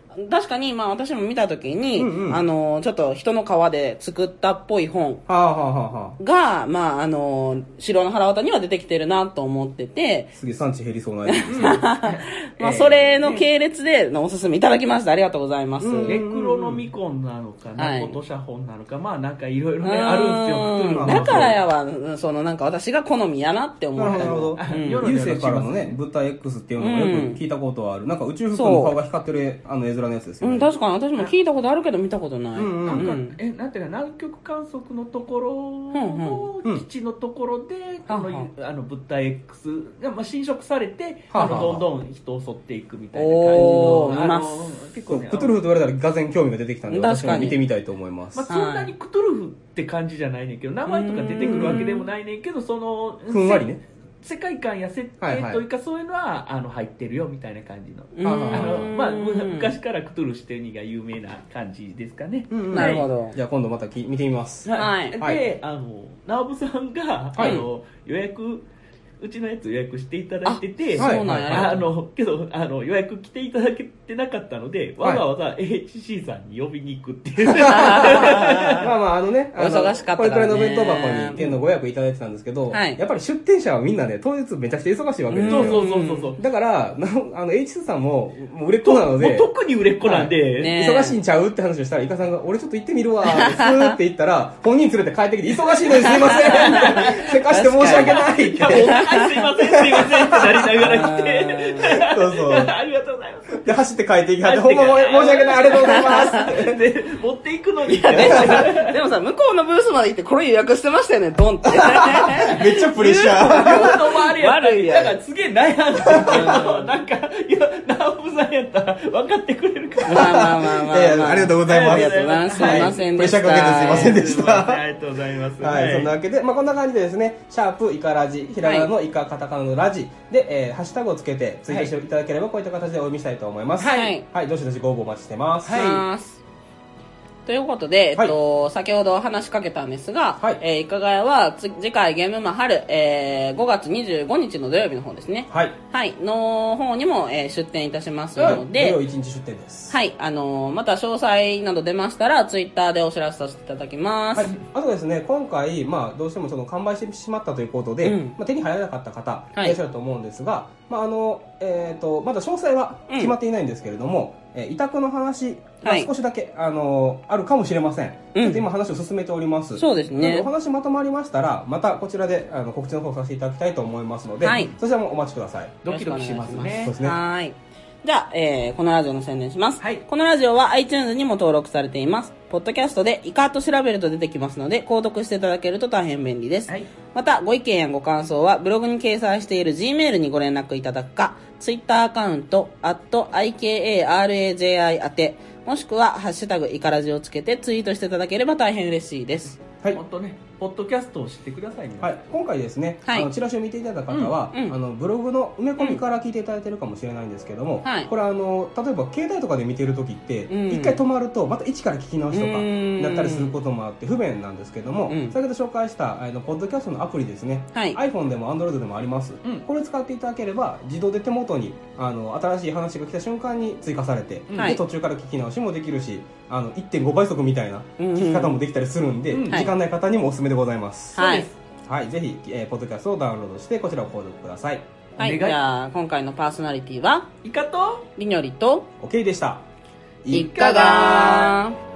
確かに、まあ私も見たときに、うんうん、あの、ちょっと人の皮で作ったっぽい本が、はあはあはあ、まああの、城の腹渡には出てきてるなと思ってて、 すげえ産地減りそうなやつですね。 まあそれの系列でのおすすめいただきました。ありがとうございます。 エクロノミコンなのか、ナコトシャ本なのか、まあなんかいろいろね、あるんですよ。 だからやわ、そのなんか私が好みやなって思った。 なるほど。流星からのね、物体 X っていうのがよく聞いたことはある。なんか宇宙服の顔が光ってるあの絵面のやつですよね。 うん、確かに私も聞いたことあるけど見たことない。うんうん、なんか、え、なんていうか、南極観測のところの基地のところで、あの、あの物体 X が、まあ、侵食されて、あの、どんどん人を襲っていくみたいな感じの、あの、 結構ね、クトゥルフと言われたらがぜん興味が出てきたんで、私も見てみたいと思います。 まあ、そんなにクトゥルフって感じじゃないねんけど、名前とか出てくるわけでもないねんけど、その、 ふんわりね。 世界観や設定というかそういうのはあの入ってるよみたいな感じの、あのまあ昔からクトゥルシュテニが有名な感じですかね。 なるほど。 じゃあ今度また見てみます。 はい。 で、あのナオブさんがあの予約うちのやつ予約していただいてて、 あ、そうなんや。 あのけどあの予約来ていただけてなかったので、わざわざ エイチシー さんに呼びに行くっていう。まあまああのね、 お忙しかったからね。 これくらいの弁当箱にっていうのをご予約いただいてたんですけど、はい、やっぱり出店者はみんなね当日めちゃくちゃ忙しいわけですよ。 そうそうそうそう。 だからあの エイチシー さんももう売れっ子なので、 特に売れっ子なんで、はいね、忙しいんちゃうって話をしたらイカさんが俺ちょっと行ってみるわーって言ったら本人連れて帰ってきて忙しいのにすいませんせかして申し訳ないって。いやもうすいませんすいませんってなりながら来て、 そうそう。 ありがとうございます。 で走って帰ってきはってほんま申し訳ないありがとうございますで持っていくのに。 でもさ、でもさ向こうのブースまで行ってこれ予約してましたよねドンって。 めっちゃプレッシャー。 言うのもあれやったり、だからすげえ悩んでるけど、なんかいやナオブさんやったら分かってくれるから。 まあまあまあまあ、まあ、 ありがとうございます。 ありがとうございます。すいませんでした。 プレッシャーかけてすいませんでした。 ありがとうございます。 はい、そんなわけで、まあこんな感じでですね、シャープイカラジ、ひらがなのイカカタカナのラジで、えー、ハッシュタグをつけてツイートしていただければこういった形でお読みしたいと思います。 はい。 はい、どしどしご応募お待ちしてます。 はい。ということで、えっと、はい、先ほど話しかけたんですが、はい、えー、いかがやは次回ゲームマ春、えー、ごがつにじゅうごにちの土曜日の方ですね。 はい。 はい、の方にも、えー、出店いたしますので、 土曜いちにち出店です。 はい、あのー、また詳細など出ましたら、ツイッターでお知らせさせていただきます。はい、 あとですね、今回、まあ、どうしてもその完売してしまったということで、うん、まあ、手に入らなかった方、いらっしゃると思うんですが、まあ、あの、えっと、まだ詳細は決まっていないんですけれども、うん、えー、委託の話が少しだけ、はい、あのー、あるかもしれません。うん、ちょっと今話を進めております。 そうですね。 お話まとまりましたら、またこちらであの告知の方させていただきたいと思いますので、はい、そちらもお待ちください。 ドキドキしますね。 そうですね。 はい。じゃあ、えー、このラジオの宣伝します。はい。このラジオは iTunes にも登録されています。ポッドキャストでイカと調べると出てきますので、購読していただけると大変便利です。はい。また、ご意見やご感想はブログに掲載している Gmail にご連絡いただくか、Twitter アカウント、アットアイケーエーアールエージェーアイ 宛て、もしくは、ハッシュタグイカラジをつけてツイートしていただければ大変嬉しいです。 はい。本当ね、ポッドキャストを知ってくださいね。 はい。今回ですね、はい、あのチラシを見ていただいた方は、うんうん、あのブログの埋め込みから聞いていただいてるかもしれないんですけども、はい、これあの例えば携帯とかで見てる時って一、うん、回止まるとまた一から聞き直しとかなったりすることもあって不便なんですけども、うん、先ほど紹介したあのポッドキャストのアプリですね、はい、iPhone でも Android でもあります、うん、これ使っていただければ自動で手元にあの新しい話が来た瞬間に追加されて、はい、で途中から聞き直しもできるし、あの いってんごばい速みたいな聞き方もできたりするんで、うんうん、時間ない方にもおすすめでございます。 はい、 はい、ぜひ、えー、ポッドキャストをダウンロードしてこちらを購読ください。 はい、じゃあ今回のパーソナリティはイカとりにょりとオケイでした。 いかがー